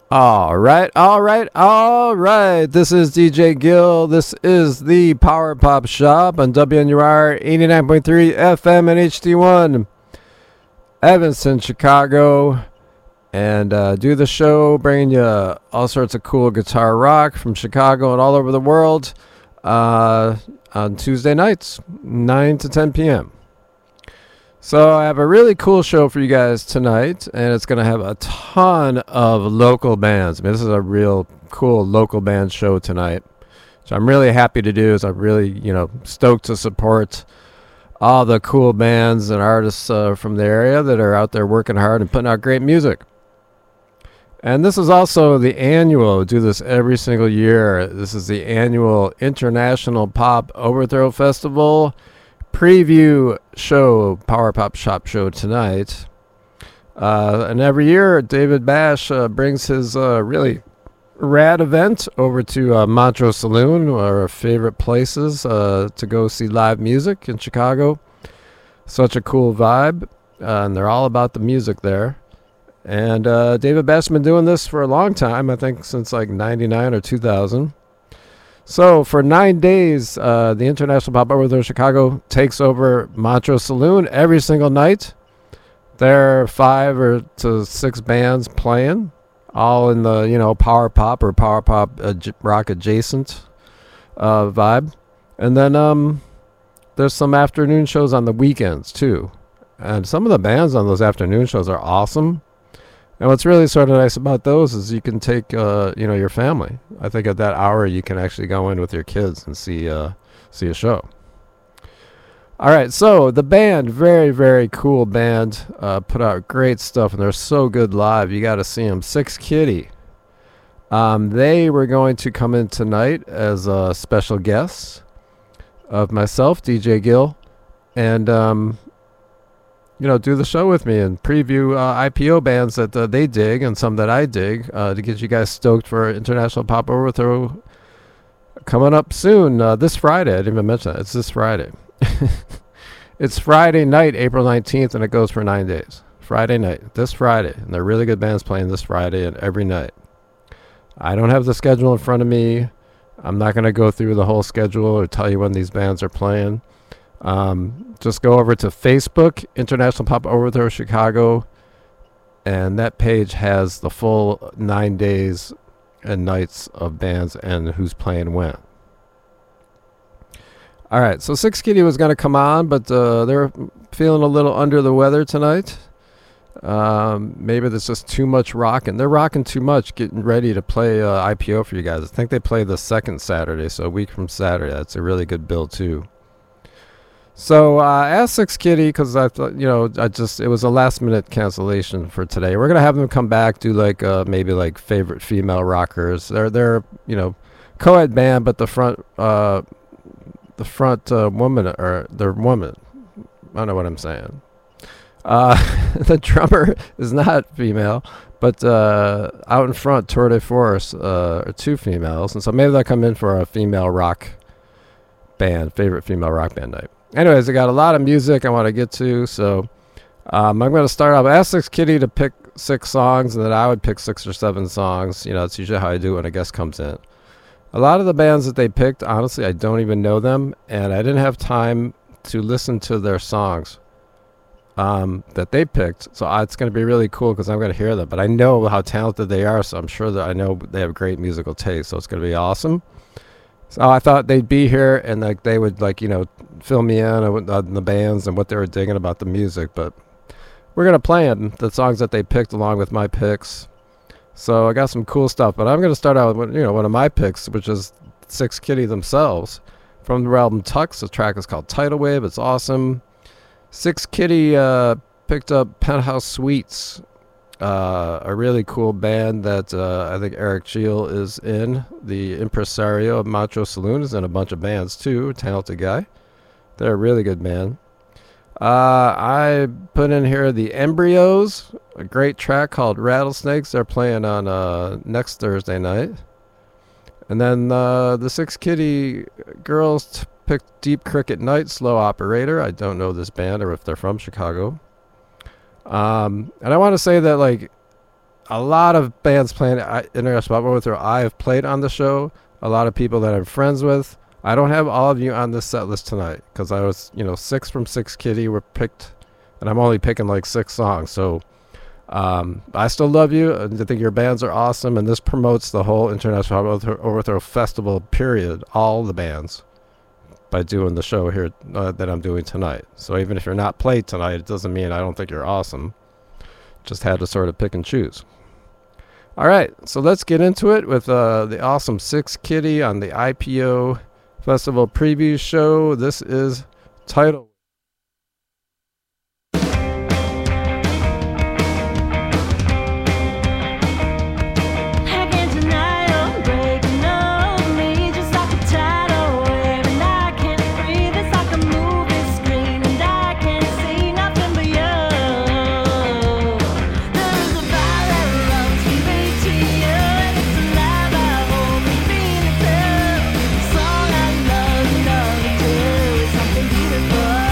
All right. This is DJ Gill. This is the Power Pop Shop on WNUR 89.3 FM and HD1, Evanston, Chicago. And do the show, bringing you all sorts of cool guitar rock from Chicago and all over the world on Tuesday nights, 9 to 10 p.m. So I have a really cool show for you guys tonight, and it's going to have a ton of local bands. I mean, this is a real cool local band show tonight, which I'm really happy to do. I'm really, stoked to support all the cool bands and artists from the area that are out there working hard and putting out great music. And this is also the annual, we do this every single year. This is the annual International Pop Overthrow Festival preview show, Power Pop Shop show tonight. And every year, David Bash brings his really rad event over to Montrose Saloon, one of our favorite places to go see live music in Chicago. Such a cool vibe, and they're all about the music there. And David Bash has been doing this for a long time, I think since like 99 or 2000. So for 9 days, the International Pop Overthrow Chicago takes over Montrose Saloon every single night. There are 5 to 6 bands playing, all in the power pop or power pop rock adjacent vibe. And then there's some afternoon shows on the weekends too. And some of the bands on those afternoon shows are awesome. And what's really sort of nice about those is you can take, your family. I think at that hour you can actually go in with your kids and see a show. All right, so the band, very, very cool band, put out great stuff, and they're so good live. You got to see them. Six Kitty. They were going to come in tonight as special guests of myself, DJ Gill, and do the show with me and preview IPO bands that they dig and some that I dig to get you guys stoked for International Pop Overthrow coming up soon. This Friday. I didn't even mention that. It's this Friday. It's Friday night, April 19th, and it goes for 9 days. Friday night. This Friday. And they're really good bands playing this Friday and every night. I don't have the schedule in front of me. I'm not going to go through the whole schedule or tell you when these bands are playing. Just go over to Facebook, International Pop Overthrow Chicago, and that page has the full 9 days and nights of bands and who's playing when. All right, so Six Kitty was going to come on, but they're feeling a little under the weather tonight. Maybe there's just too much rocking. They're rocking too much, getting ready to play IPO for you guys. I think they play the second Saturday, so a week from Saturday. That's a really good bill, too. So I asked Six Kitty because I thought, it was a last minute cancellation for today. We're gonna have them come back, do like maybe like favorite female rockers. They're co-ed band, but the front woman or they're woman. I don't know what I'm saying. The drummer is not female, but out in front, tour de force, are 2 females, and so maybe they'll come in for a female rock band, favorite female rock band night. Anyways, I got a lot of music I want to get to, so I'm going to start off. I asked Six Kitty to pick 6 songs, and then I would pick 6 or 7 songs. That's usually how I do it when a guest comes in. A lot of the bands that they picked, honestly, I don't even know them, and I didn't have time to listen to their songs that they picked, so it's going to be really cool because I'm going to hear them. But I know how talented they are, so I'm sure that I know they have great musical taste, so it's going to be awesome. So I thought they'd be here and they would fill me in on the bands and what they were digging about the music. But we're going to play them, the songs that they picked along with my picks. So I got some cool stuff. But I'm going to start out with one of my picks, which is Six Kitty themselves. From their album Tux, the track is called Tidal Wave. It's awesome. Six Kitty picked up Penthouse Suites, a really cool band that I think Eric Cheel is in. The impresario of Montrose Saloon is in a bunch of bands too. Talented guy. They're a really good band. I put in here the Embryos, a great track called Rattlesnakes. They're playing on next Thursday night. And then the Six Kitty girls picked Deep Cricket Night, Slow Operator. I don't know this band or if they're from Chicago. And I want to say that a lot of bands playing International Pop Overthrow I've played on the show. A lot of people that I'm friends with. I don't have all of you on this set list tonight because I was, 6 from 6 Kitty were picked, and I'm only picking like 6 songs. So I still love you. I think your bands are awesome, and this promotes the whole International Overthrow Festival, period, all the bands, by doing the show here that I'm doing tonight. So even if you're not played tonight, it doesn't mean I don't think you're awesome. Just had to sort of pick and choose. All right, so let's get into it with the awesome 6 Kitty on the IPO Festival Preview Show. This is Tidal. Something beautiful.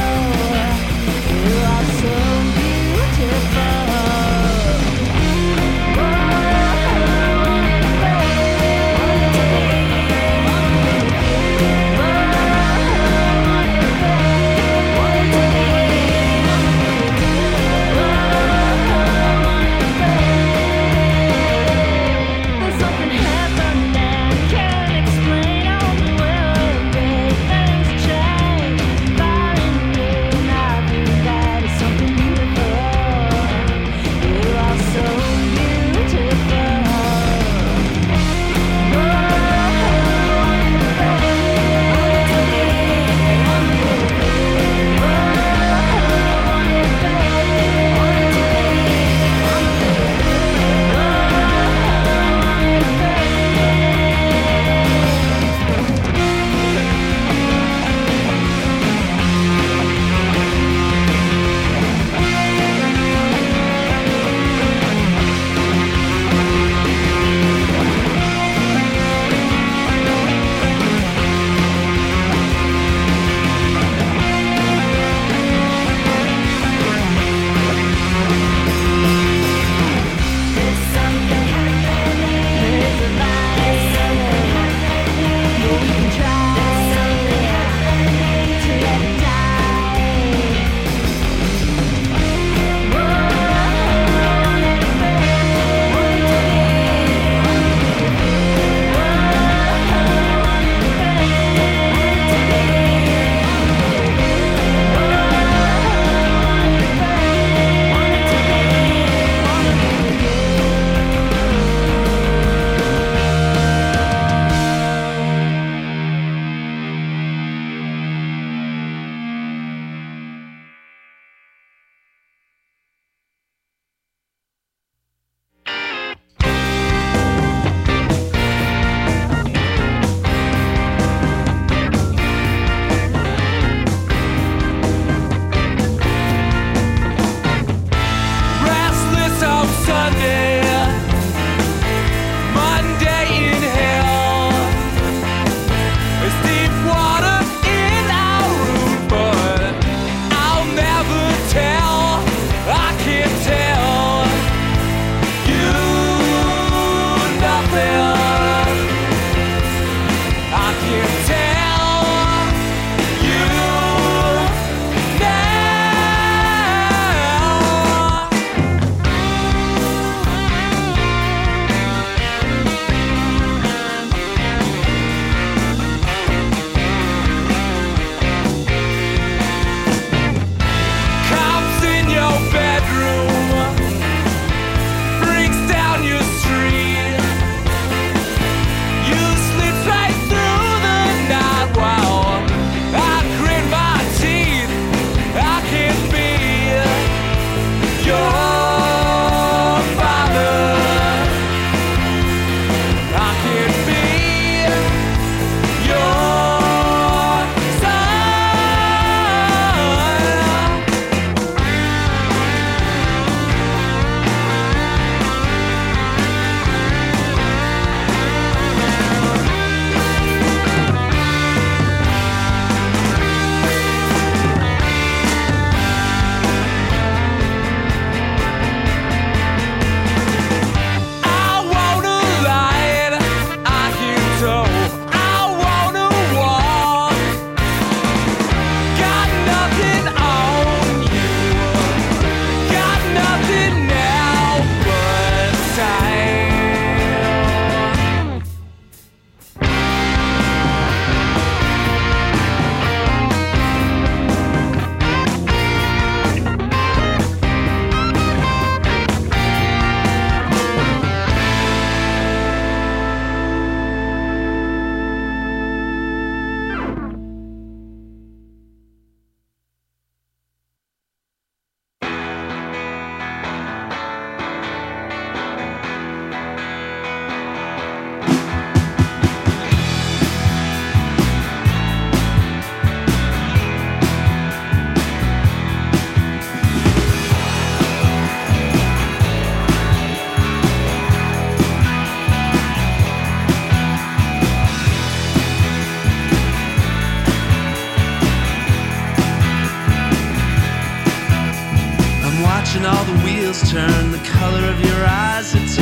watching all the wheels turn. The color of your eyes, it's a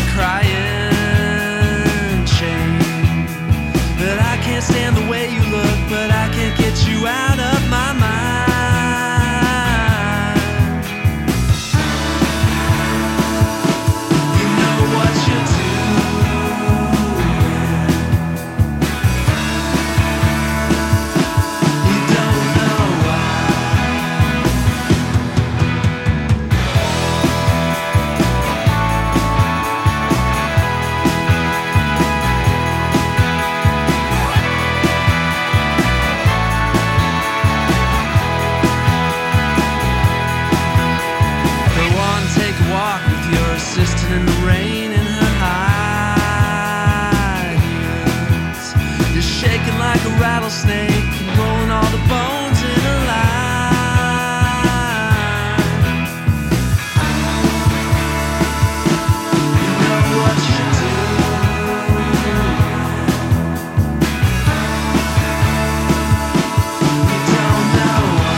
crying shame that I can't stand the way you look, but I can't get you out of my mind. You know what you're doing. You don't know why. Assistant in the rain in her high heels. You're shaking like a rattlesnake and rolling all the bones in a line. You know what you're doing. You don't know why.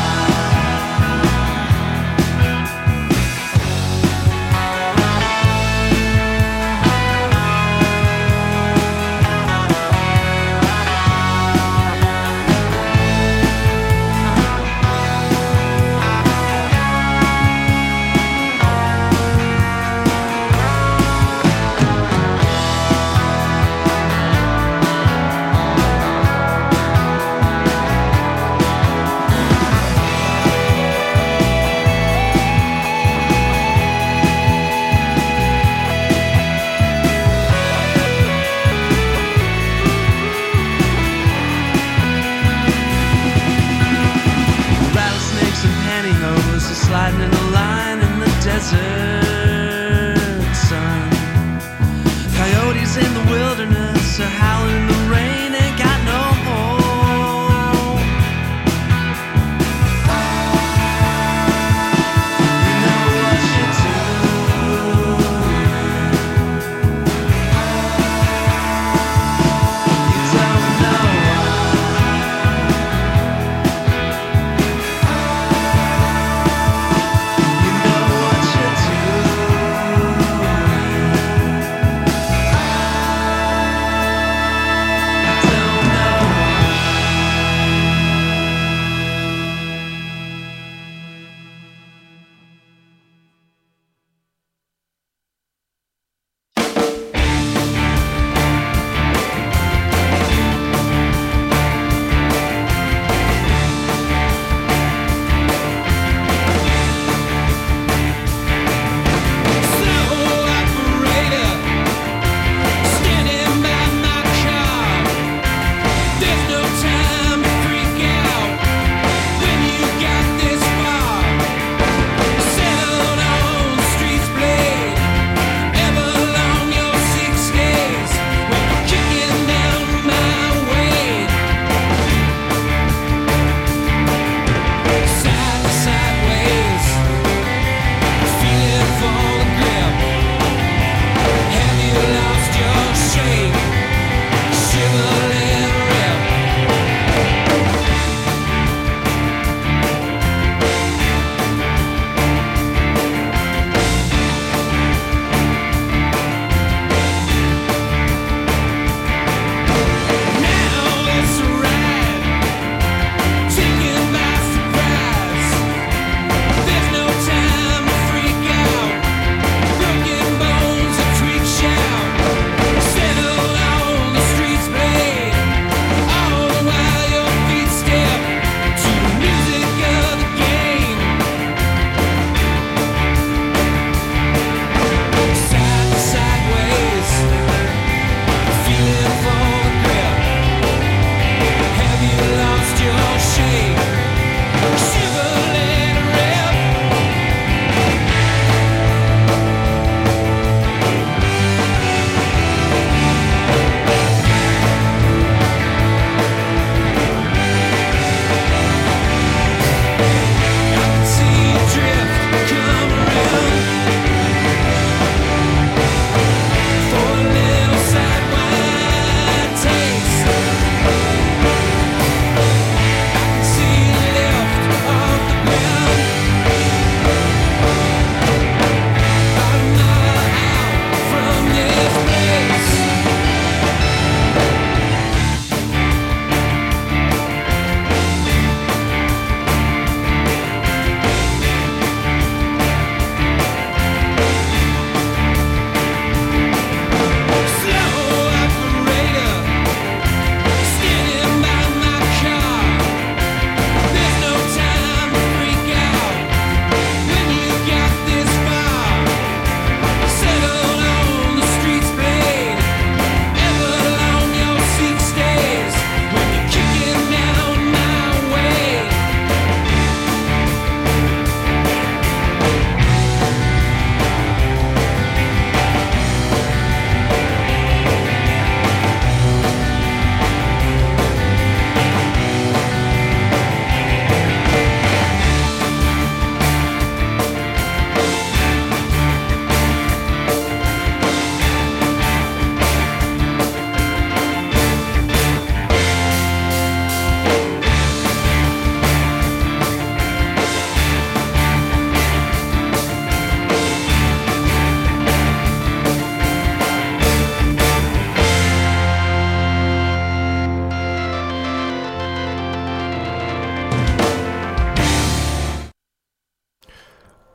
Sliding in a line in the desert sun. Coyotes in the wilderness are howling in the rain, ain't got no home. You know what you're doing. You don't know why. You know what you're doing.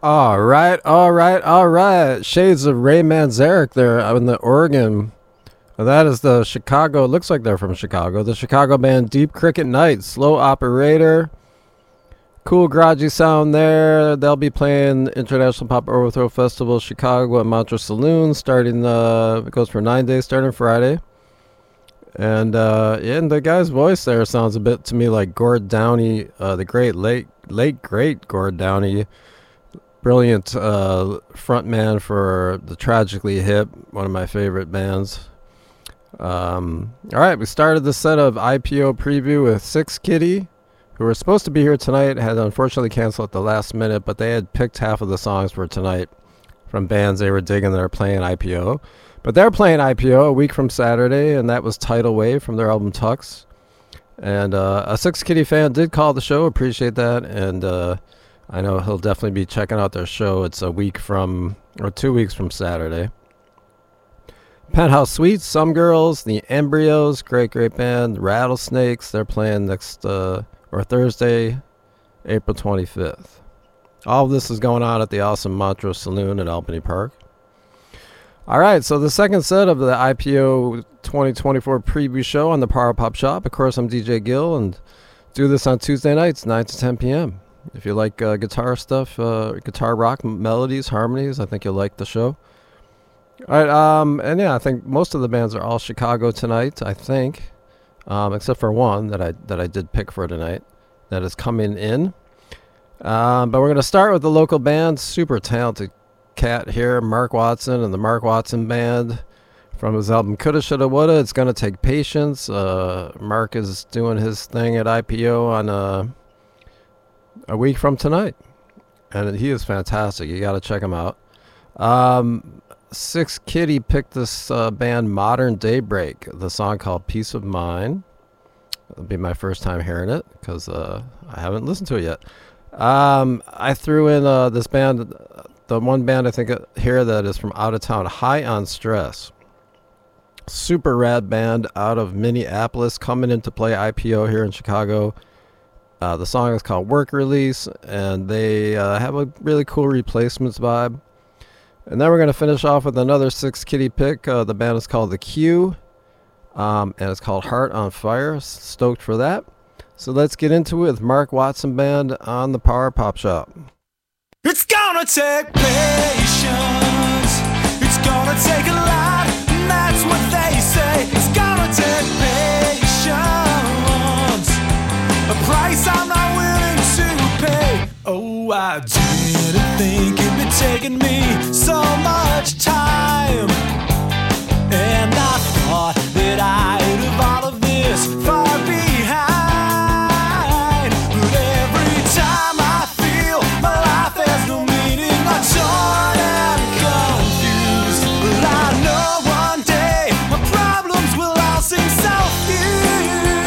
All right, all right, all right. Shades of Ray Manzarek there in the Oregon. That is the Chicago. Looks like they're from Chicago. The Chicago band Deep Cricket Night. Slow Operator. Cool garagey sound there. They'll be playing International Pop Overthrow Festival Chicago at Montreux Saloon. Starting, it goes for 9 days, starting Friday. And the guy's voice there sounds a bit to me like Gord Downie, the late great Gord Downie. Brilliant frontman for the Tragically Hip, one of my favorite bands. All right, we started the set of IPO preview with Six Kitty, who were supposed to be here tonight, had unfortunately canceled at the last minute, but they had picked half of the songs for tonight from bands they were digging that are playing IPO. But they're playing IPO a week from Saturday, and that was Tidal Wave from their album Tux. And a Six Kitty fan did call the show, appreciate that, and I know he'll definitely be checking out their show. It's 2 weeks from Saturday. Penthouse Suites, Some Girls, The Embryos, great band. Rattlesnakes, they're playing next Thursday, April 25th. All of this is going on at the awesome Montreux Saloon at Albany Park. All right, so the second set of the IPO 2024 preview show on the Power Pop Shop. Of course, I'm DJ Gill, and do this on Tuesday nights, 9 to 10 p.m. If you like guitar stuff, guitar rock, melodies, harmonies, I think you'll like the show. All right, and yeah, I think most of the bands are all Chicago tonight, I think, except for one that I did pick for tonight that is coming in. But we're going to start with the local band, super talented cat here, Mark Watson and the Mark Watson Band from his album Coulda, Shoulda, Woulda. It's Gonna Take Patience. Mark is doing his thing at IPO on a week from tonight, and he is fantastic. You got to check him out. Six Kitty picked this band Modern Daybreak, the song called Peace of Mind. It'll be my first time hearing it because I haven't listened to it yet. I threw in this band, the one band I think here that is from out of town, High on Stress. Super rad band out of Minneapolis, coming in to play IPO here in Chicago. The song is called Work Release, and they have a really cool Replacements vibe. And then we're going to finish off with another Six Kitty pick. The band is called The Q, and it's called Heart on Fire. Stoked for that. So let's get into it with Mark Watson Band on the Power Pop Shop. It's gonna take patience. It's gonna take a lot, and that's what they say. It's gonna take patience, a price I'm not willing to pay. Oh, I didn't think it'd be taking me so much time, and I thought that I'd have all of this far behind. But every time I feel my life has no meaning, I'm torn and confused. But I know one day my problems will all seem so few.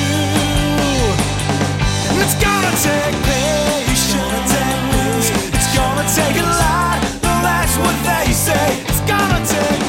And it's gonna take patience. It's gonna take a lot. No, that's what they say. It's gonna take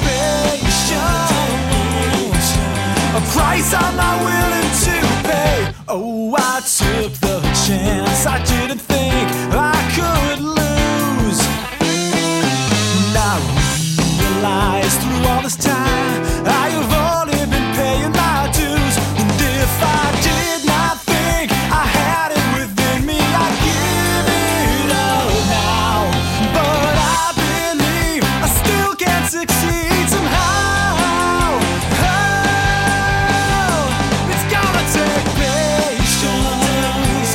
patience, a price I'm not willing to pay. Oh, I took the chance I didn't think I could lose. And I realized through all this time I have only been paying my dues. And if I did not think I had it within me, I'd give it up now. But I believe I still can succeed somehow. Oh, it's gonna take patience.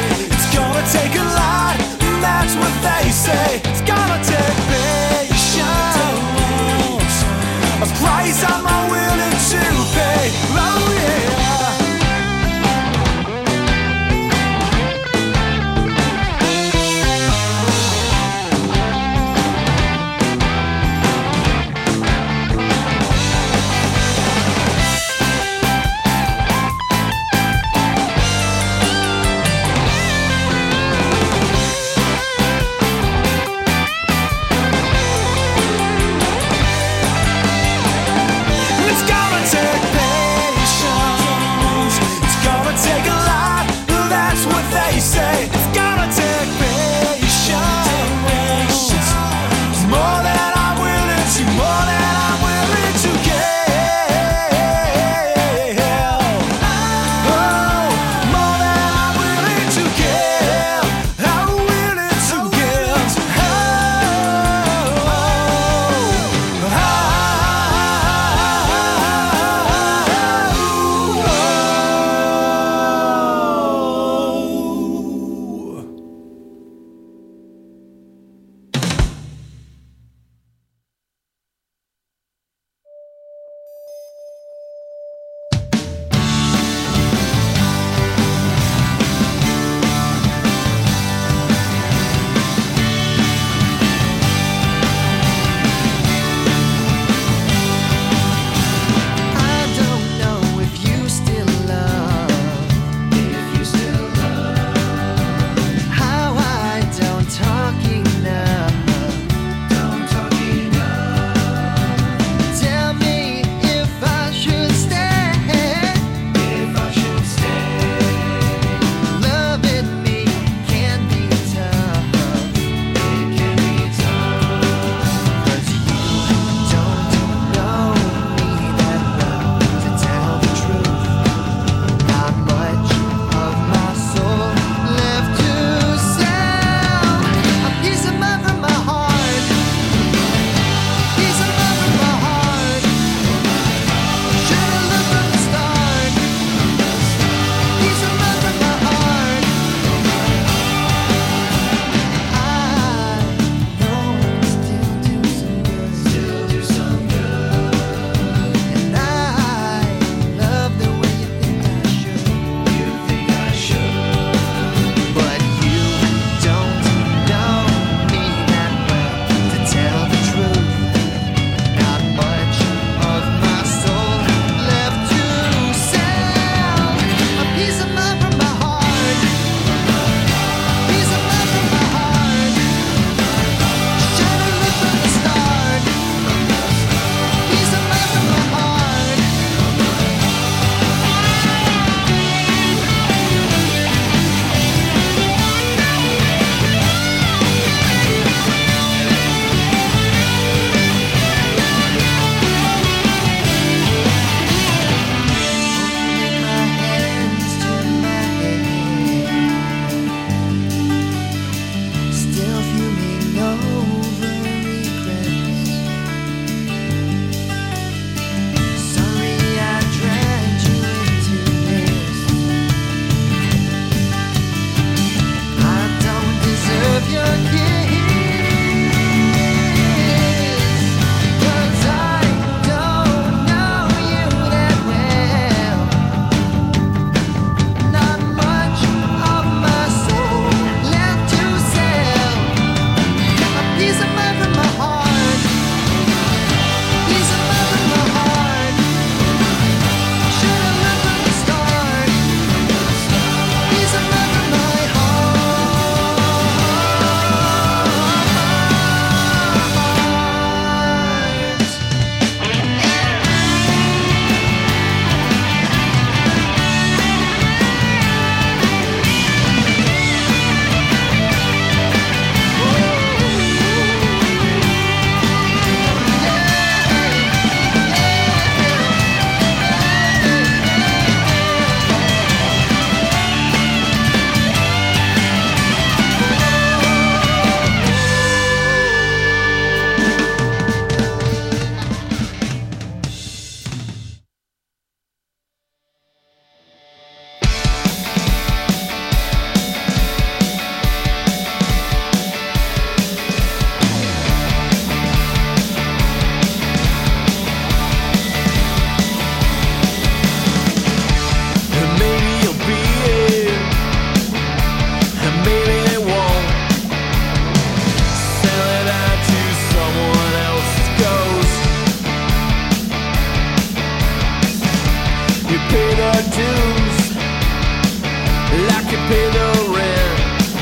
can pay the rent.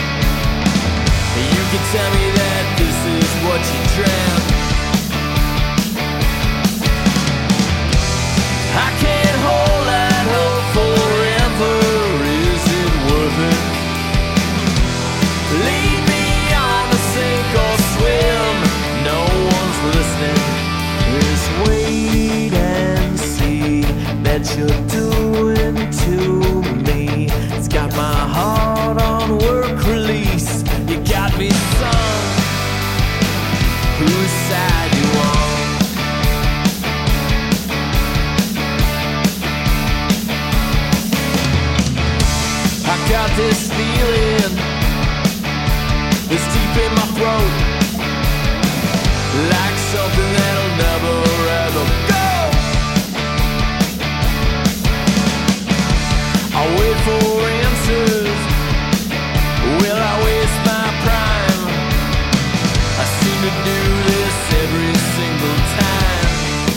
You can tell me that this is what you dreamt. I can't hold that hope forever. Is it worth it? Lead me on to sink or swim. No one's listening. Just wait and see that you're doing to me. It's got my heart on work release. You got me, son. Whose side you on? I got this feeling, it's deep in my throat, like something that'll never ever go. I wait for answers. Will I waste my prime? I seem to do this every single time.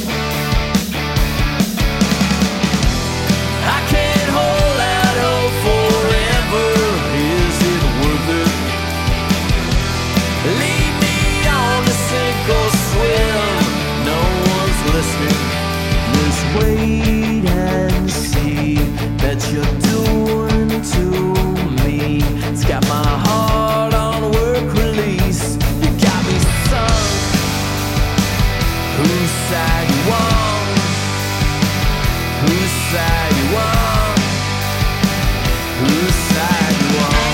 I can't hold out hope forever. Is it worth it? Lead me on to sink or swim. No one's listening. Just wait and see that you're doing to me. It's got my heart on work release. You got me, son. Whose side you on? Whose side you on? Whose side you on?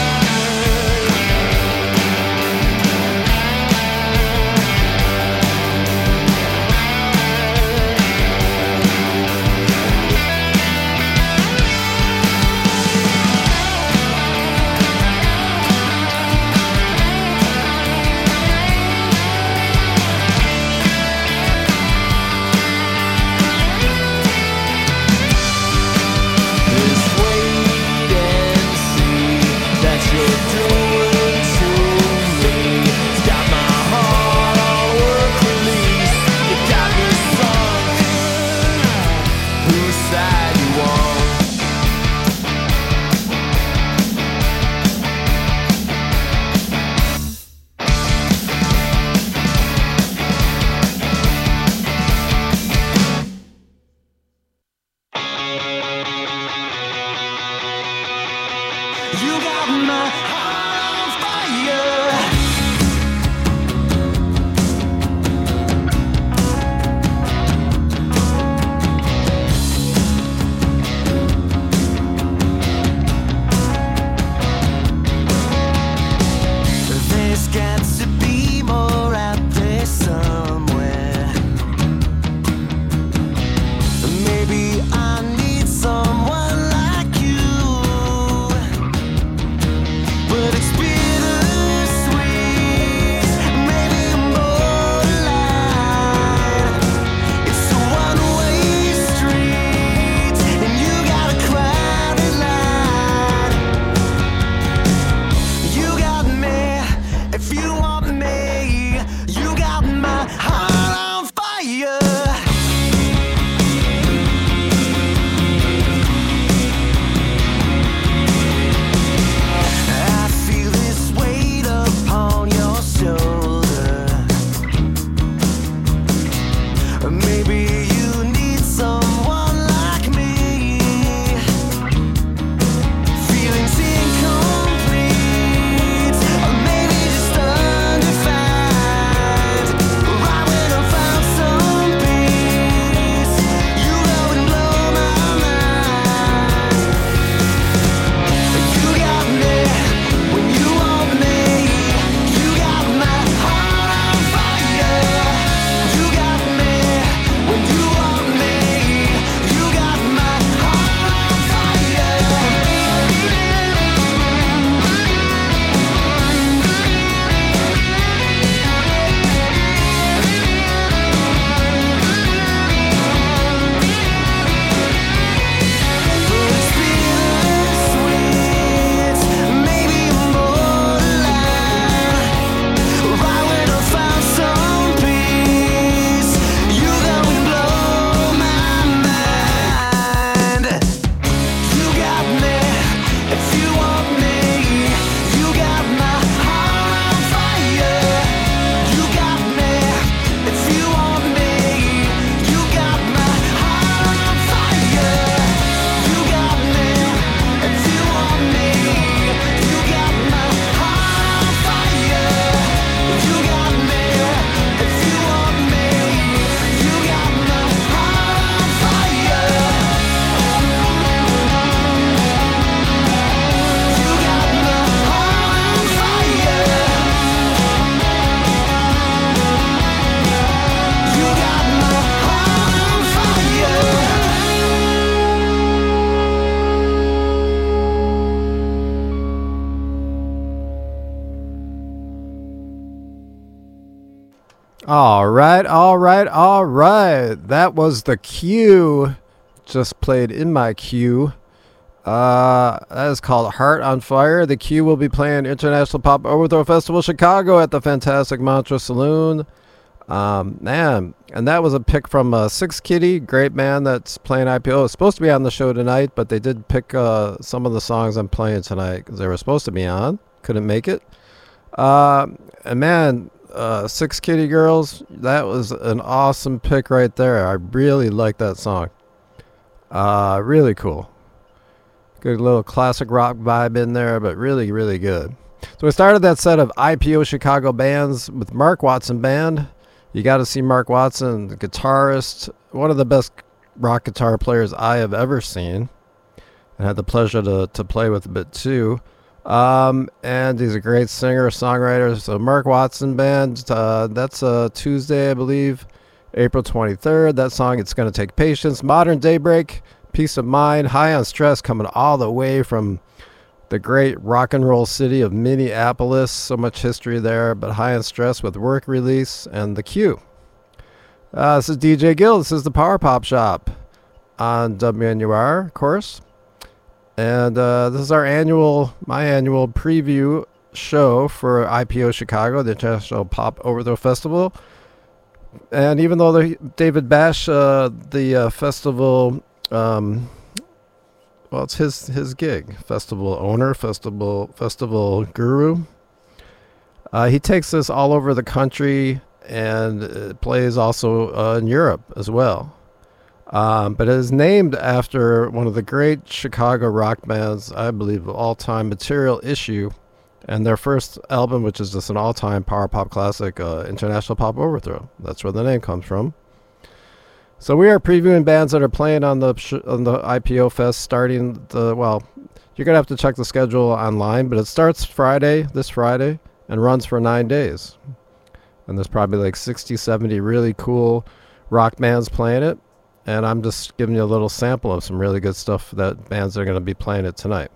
You got my heart on fire. There's got to be more out there somewhere. Maybe I need someone like you. But it's bitter All right. That was the cue. Just played in my queue. That is called Heart on Fire. The Q will be playing International Pop Overthrow Festival Chicago at the Fantastic Mantra Saloon. Man, and that was a pick from Six Kitty, great band that's playing IPO. It's supposed to be on the show tonight, but they did pick some of the songs I'm playing tonight because they were supposed to be on. Couldn't make it. And man, Six Kitty Girls, that was an awesome pick right there. I really like that song. Really cool. Good little classic rock vibe in there, but really, really good. So we started that set of IPO Chicago bands with Mark Watson Band. You got to see Mark Watson, the guitarist, one of the best rock guitar players I have ever seen. I had the pleasure to play with a bit too. And he's a great singer, songwriter. So Mark Watson Band, that's Tuesday, I believe, April 23rd. That song, It's Gonna Take Patience. Modern Daybreak, Peace of Mind. High on Stress, coming all the way from the great rock and roll city of Minneapolis. So much history there, but High on Stress with Work Release and The Q. This is DJ Gill. This is the Power Pop Shop on WNUR, of course. And this is my annual preview show for IPO Chicago, the International Pop Overthrow Festival. And even though David Bash, the festival, well, it's his gig, festival owner, festival guru. He takes this all over the country and plays also in Europe as well. But it is named after one of the great Chicago rock bands, I believe, of all time, Material Issue, and their first album, which is just an all-time power pop classic, International Pop Overthrow. That's where the name comes from. So we are previewing bands that are playing on the IPO Fest starting you're going to have to check the schedule online, but it starts this Friday, and runs for 9 days. And there's probably like 60, 70 really cool rock bands playing it. And I'm just giving you a little sample of some really good stuff that bands are going to be playing it tonight.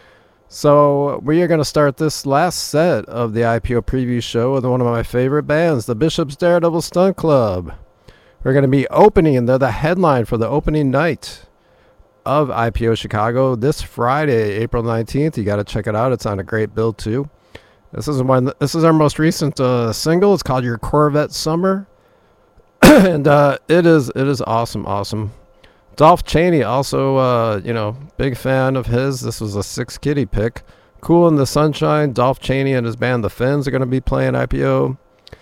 So we are going to start this last set of the IPO preview show with one of my favorite bands, the Bishop's Daredevil Stunt Club. We're going to be opening, and they're the headline for the opening night of IPO Chicago this Friday, April 19th. You got to check it out. It's on a great bill too. This is our most recent single. It's called Your Corvette Summer. And it is awesome. Dolph Chaney, also, big fan of his. This was a Six Kitty pick. Cool in the Sunshine. Dolph Chaney and his band, The Finns, are going to be playing IPO.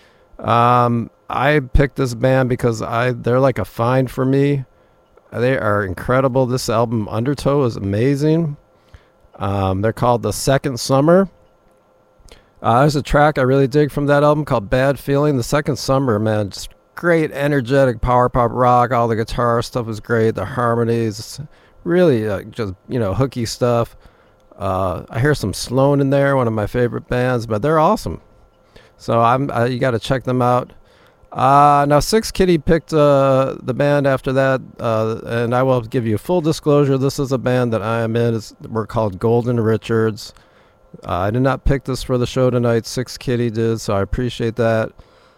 I picked this band because they're like a find for me. They are incredible. This album, Undertow, is amazing. They're called The Second Summer. There's a track I really dig from that album called Bad Feeling. The Second Summer, man, just great, energetic power pop rock. All the guitar stuff is great. The harmonies, really just hooky stuff. I hear some Sloan in there, one of my favorite bands, but they're awesome. So you got to check them out. Now Six Kitty picked the band after that, and I will give you full disclosure. This is a band that I am in. We're called Golden Richards. I did not pick this for the show tonight. Six Kitty did, so I appreciate that.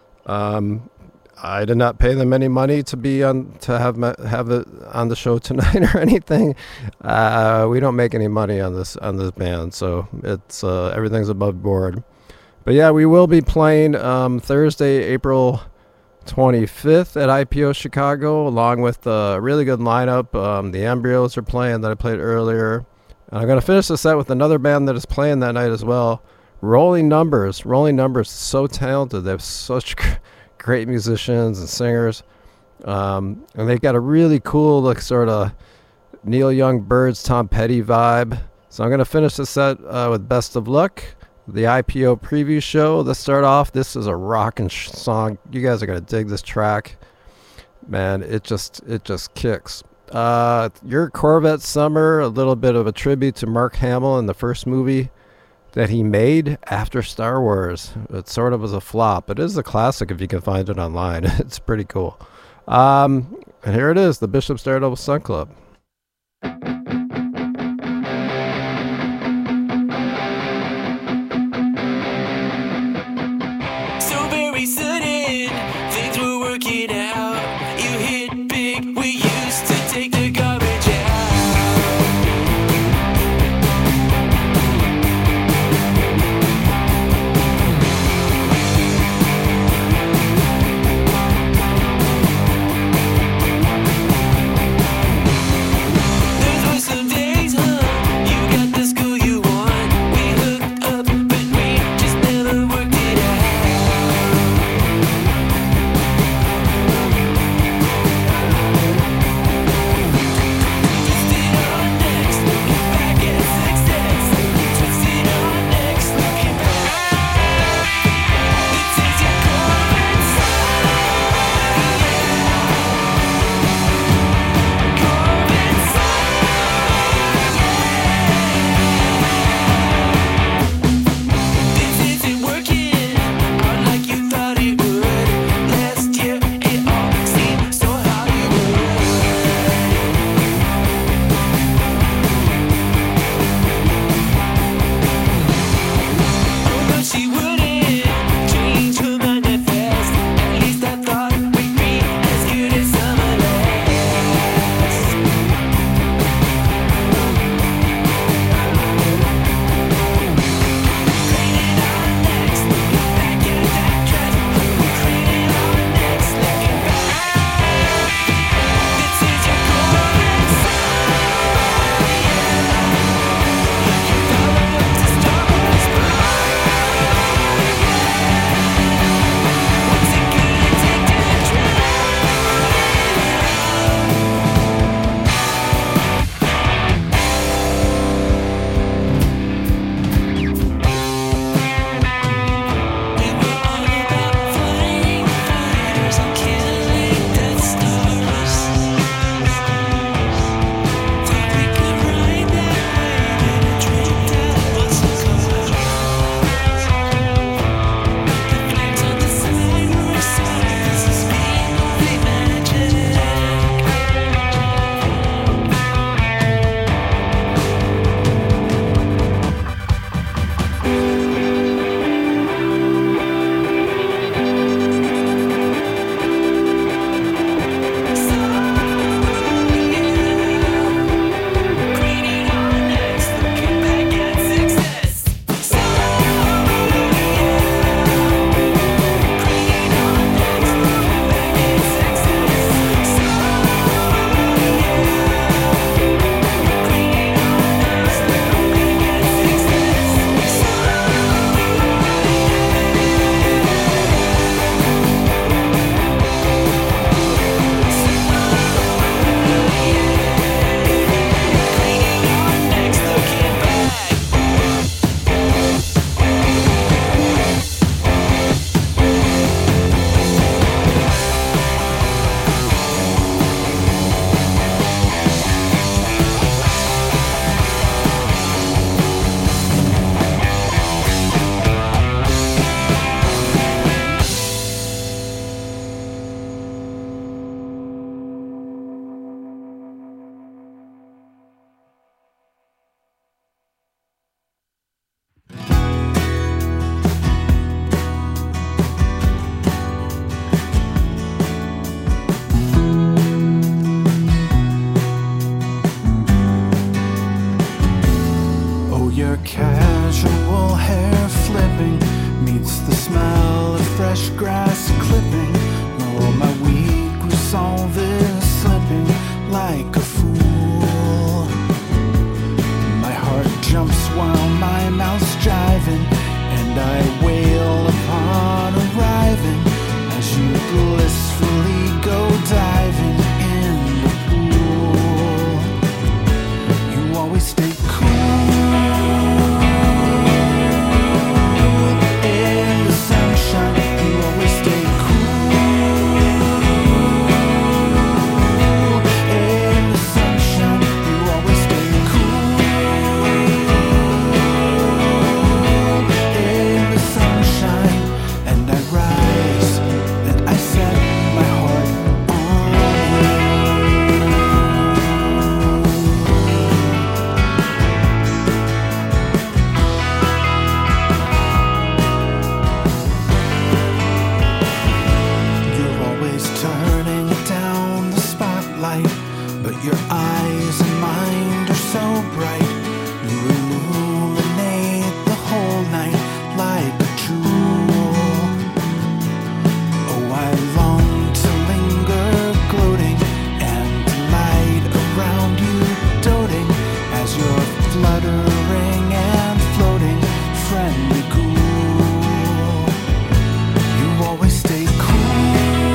I did not pay them any money to have it on the show tonight or anything. We don't make any money on this band, so it's everything's above board. But yeah, we will be playing Thursday, April 25th at IPO Chicago, along with a really good lineup. The Embryos are playing that I played earlier. And I'm going to finish the set with another band that is playing that night as well. Rolling Numbers. Rolling Numbers is so talented. They have such great musicians and singers. And they've got a really cool, like, sort of Neil Young Birds, Tom Petty vibe. So I'm going to finish the set with Best of Luck, the IPO preview show. Let's start off. This is a rockin' song. You guys are going to dig this track. Man, it just kicks. Your Corvette Summer, a little bit of a tribute to Mark Hamill in the first movie that he made after Star Wars. It sort of was a flop. It is a classic if you can find it online. It's pretty cool. And here it is, the Bishop's Daredevil Stunt Club. So very sudden, casual hair flipping meets the smell of fresh grass clipping. Oh, my week was all this slipping like a fool. My heart jumps while my mouth's driving, and I wail upon arriving as you blissfully go diving in the pool. You always stay cool in the sunshine. You always stay cool in the sunshine. You always stay cool in the sunshine. And I rise and I set my heart on you. You're always turning down the spotlight, but your eyes and mind are so bright. You illuminate the whole night like a jewel. Oh, I long to linger gloating and delight around you, doting as you're fluttering and floating, friendly ghoul. You always stay cool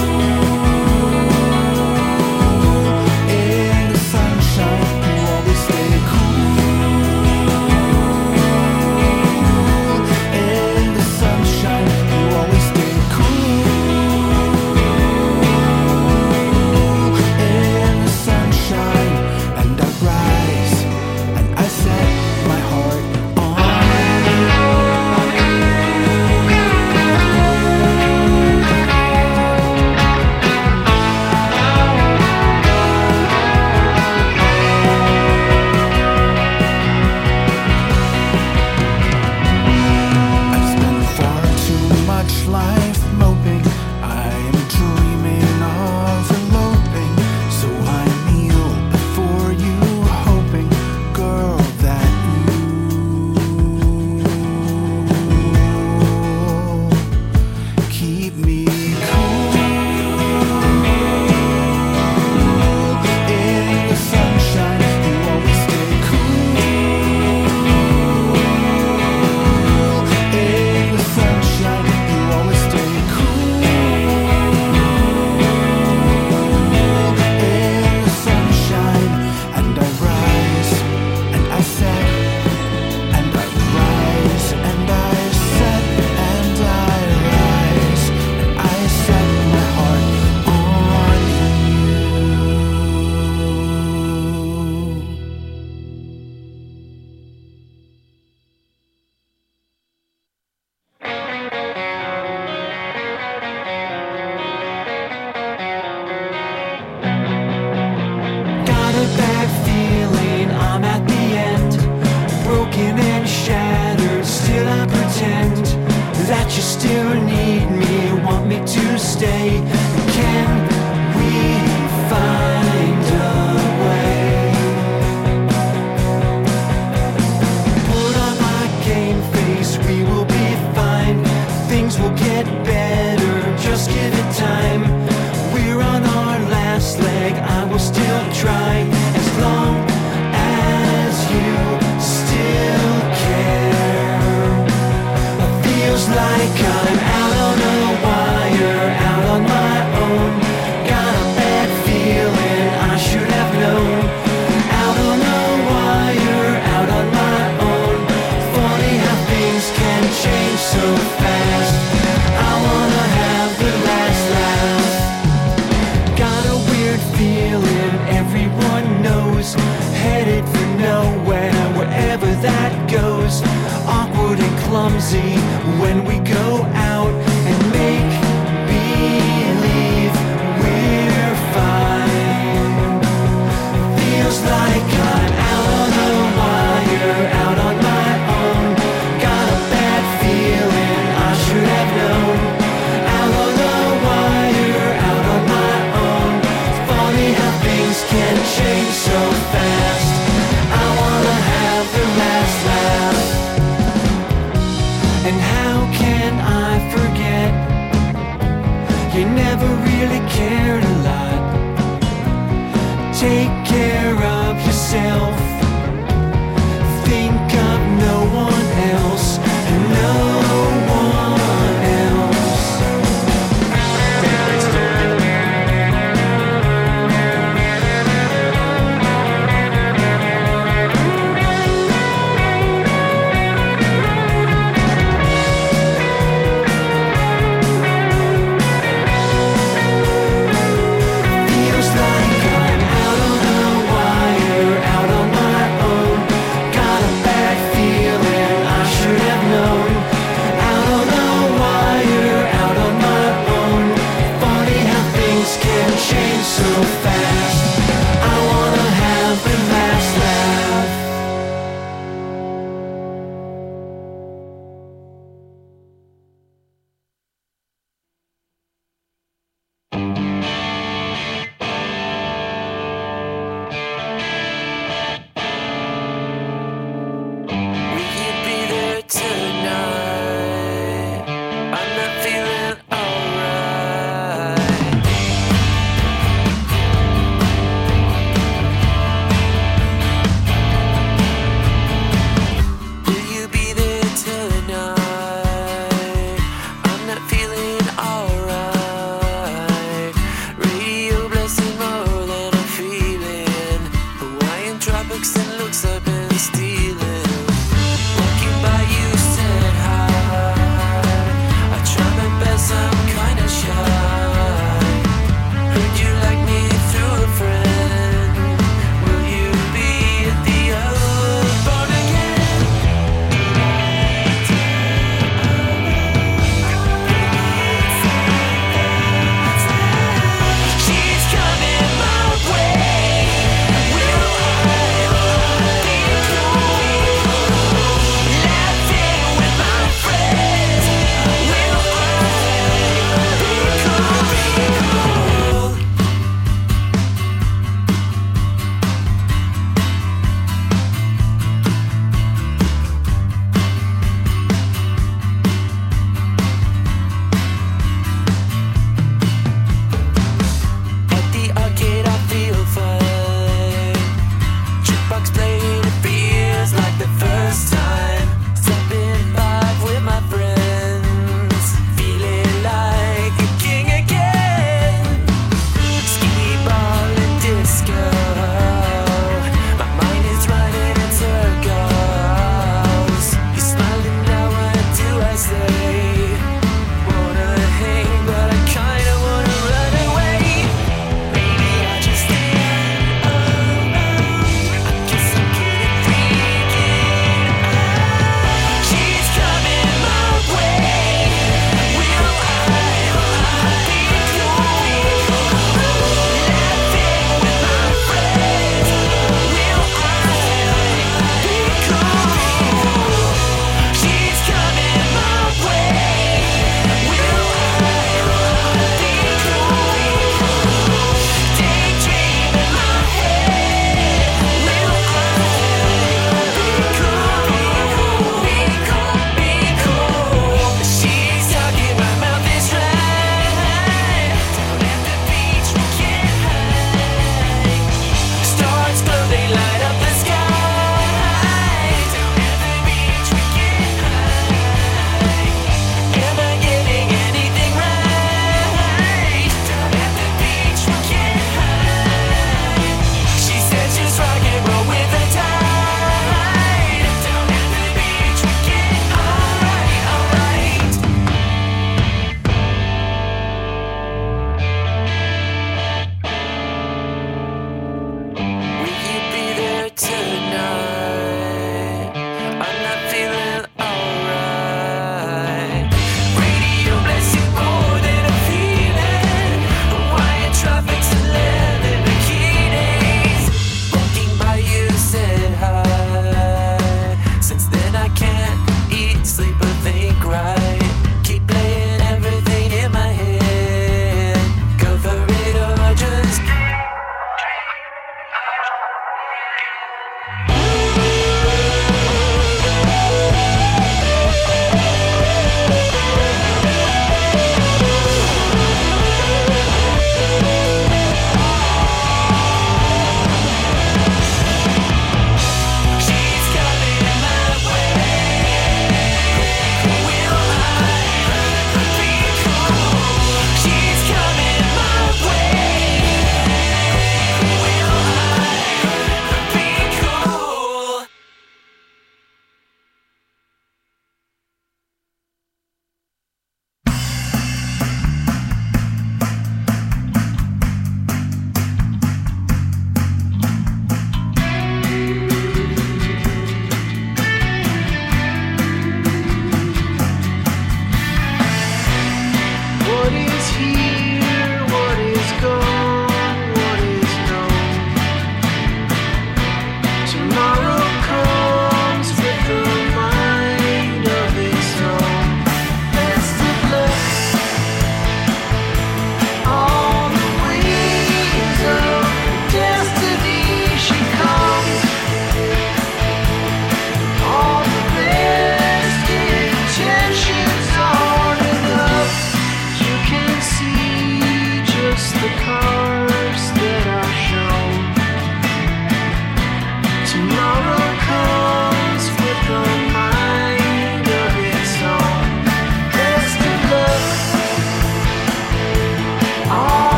in the sunshine. You always stay cool in the sunshine. You always stay cool in the sunshine. And I rise and I set my heart on. I've spent far too much life moping. I am dreaming of eloping. So I kneel before you, hoping, girl, that you keep me cool in the sunshine. You always stay cool in the sunshine. You always stay cool in the sunshine. And I rise and I set and I rise and I set and I rise and I set my heart on you. Got a bad feeling I'm at the end, broken and shattered. Still I pretend that you still need me, want me to stay. Can we find a way? Put on my game face, we will be fine. Things will get better, just give it time. We're on our last leg, I will still try. As long as you still care. It feels like I'm out on a wire, out on my own. Got a bad feeling I should have known. Out on a wire, out on my own. Funny how things can change so fast. I wanna have the last laugh. Got a weird feeling everyone knows, headed for nowhere, wherever that goes. Awkward and clumsy when we go out and make believe we're fine. Feels like I'm out on a wire, out on my own. Got a bad feeling I should have known. Out on a wire, out on my own. Funny how things can change so fast. I wanna have the last laugh.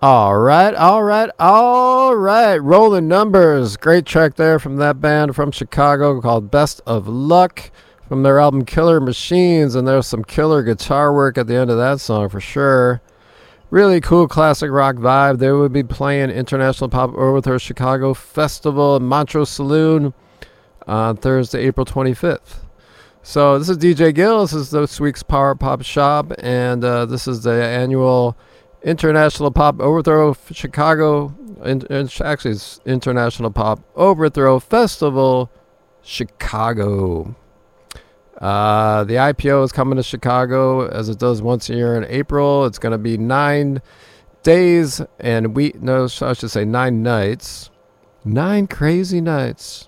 All right. Rolling Numbers. Great track there from that band from Chicago called Best of Luck from their album Killer Machines. And there's some killer guitar work at the end of that song for sure. Really cool classic rock vibe. They would be playing International Pop Overthrow Chicago Festival in Montrose Saloon on Thursday, April 25th. So this is DJ Gill. This is this week's Power Pop Shop. And this is the annual International Pop Overthrow Chicago, actually it's International Pop Overthrow Festival Chicago. The IPO is coming to Chicago as it does once a year in April. It's going to be 9 days and 9 nights. 9 crazy nights.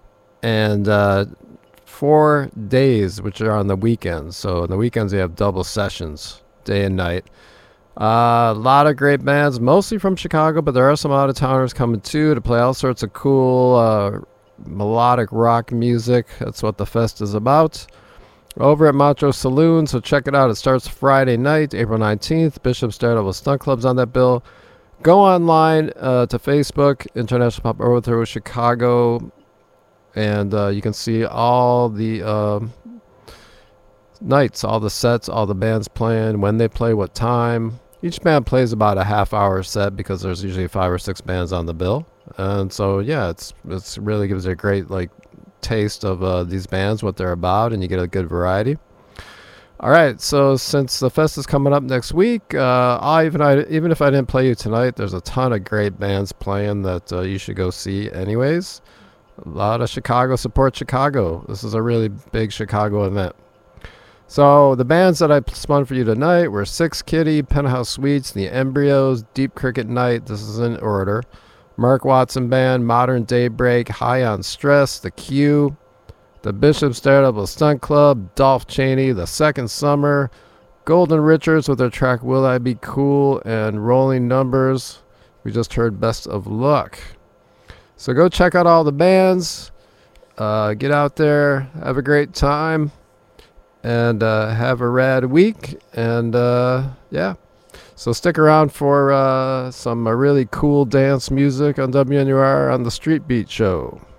And 4 days, which are on the weekends. So on the weekends, you have double sessions, day and night. A lot of great bands, mostly from Chicago, but there are some out-of-towners coming too to play all sorts of cool melodic rock music. That's what the fest is about. Over at Montrose Saloon, so check it out. It starts Friday night, April 19th. Bishop's Daredevil Stunt Club's on that bill. Go online to Facebook, International Pop Overthrow Chicago, and you can see all the nights, all the sets, all the bands playing, when they play, what time. Each band plays about a half-hour set because there's usually 5 or 6 bands on the bill. And so, yeah, it's really gives you a great taste of these bands, what they're about, and you get a good variety. All right, so since the fest is coming up next week, even if I didn't play you tonight, there's a ton of great bands playing that you should go see anyways. A lot of Chicago support Chicago. This is a really big Chicago event. So the bands that I spun for you tonight were Six Kitty, Penthouse Suites, The Embryos, Deep Cricket Night. This is in order. Mark Watson Band, Modern Daybreak, High on Stress, The Q, The Bishop's Daredevil Stunt Club, Dolph Chaney, The Second Summer, Golden Richards with their track Will I Be Cool, and Rolling Numbers. We just heard Best of Luck. So go check out all the bands. Get out there, have a great time. And have a rad week. And yeah. So stick around for some really cool dance music on WNUR on the Street Beat Show.